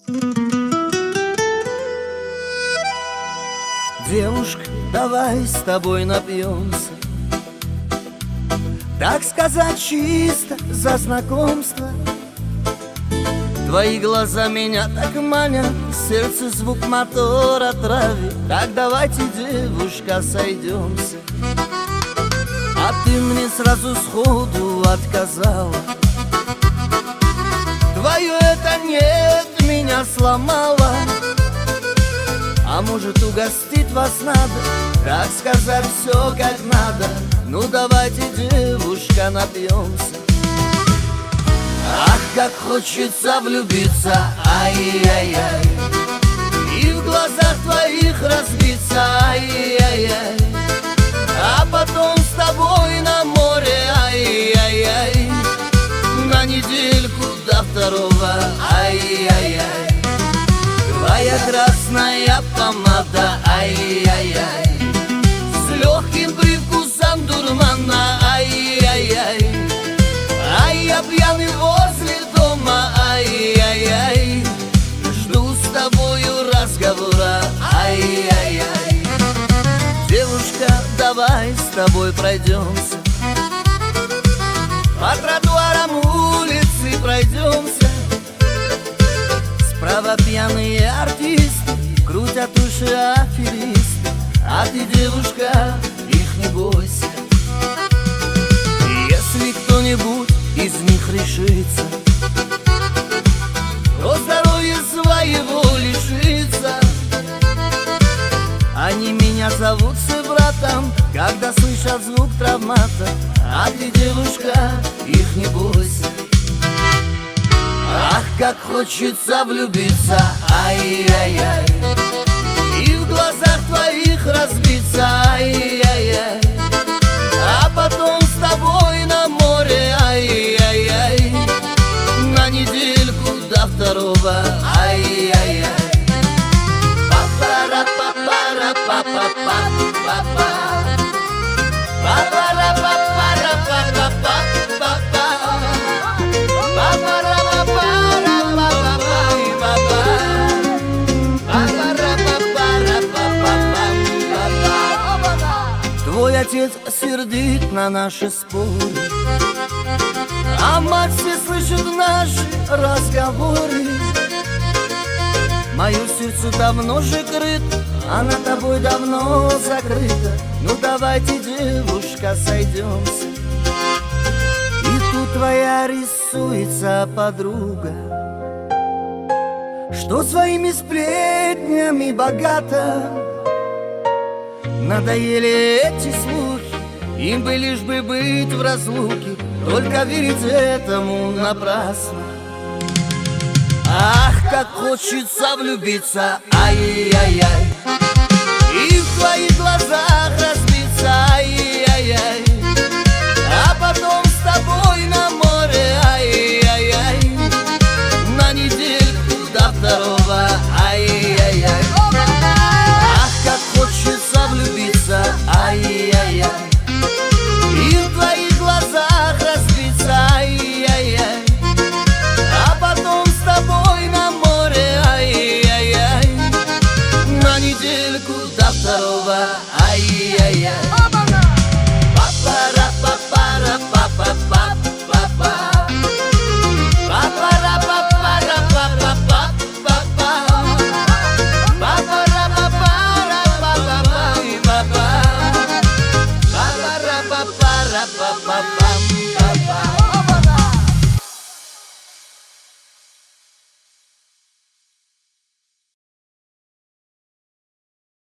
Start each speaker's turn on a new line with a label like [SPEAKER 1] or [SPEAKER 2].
[SPEAKER 1] Девушка, давай с тобой напьемся, так сказать, чисто за знакомство. Твои глаза меня так манят, сердце звук мотора травит. Так давайте, девушка, сойдемся. А ты мне сразу сходу отказала. Твое это нет меня сломало. А может, угостить вас надо, так сказать, все как надо. Ну давайте, девушка, напьемся. Ах, как хочется влюбиться, ай-яй-яй, и в глазах твоих разбиться, ай-яй-яй, а потом с тобой на море, ай-яй-яй, на недельку до второго, ай-яй-яй. Твоя красная помада, ай-яй-яй, с легким привкусом дурмана, ай-яй-яй. Ай, я пьяный возле дома, ай-яй-яй, жду с тобою разговора, ай-яй-яй. Девушка, давай с тобой пройдемся, по тротуарам улицы пройдемся. Справа пьяные артисты крутят уши аферисты, а ты, девушка, их не бойся. Если кто-нибудь из них решится, то здоровья своего лишится. Они меня зовут братом, когда слышат звук травмата, а ты, девушка, их не бойся. Ах, как хочется влюбиться, ай-яй-яй, и в глазах твоих разбиться, ай-яй-яй, а потом с тобой на море, ай-яй-яй, на недельку до второго, ай-яй-яй. Па-пара-па-пара-па-па-па-па-па, па-пара-па-пара-па-па-па-па-па, па-пара-па-пара-па-па-па-па. Твой отец сердит на наши споры, а мать все слышит наши разговоры. Мое сердце давно же крыто, она тобой давно закрыта. Ну давайте, девушка, сойдемся. И тут твоя рисуется подруга, что своими сплетнями богата. Надоели эти слухи, им бы лишь бы быть в разлуке, только верить этому напрасно. Ах, как хочется влюбиться, ай-яй-яй, и в твоих глазах разбиться, ай-яй-яй, а потом с тобой на море, ай-яй-яй, на недельку до второго, ай-яй-яй. Ах, как хочется влюбиться, ай-яй-яй, и в твоих глазах разбиться, ай-яй-яй, а потом с тобой на море, ай-яй-яй, на недельку до второго, ай-яй-яй. Па-пара-па-пара-па-па-па-па-па, па-пара-па-пара-па-па-па-па-па, па-пара-па-пара-па-па-па-па-па, па-пара-па-пара-па-па-па.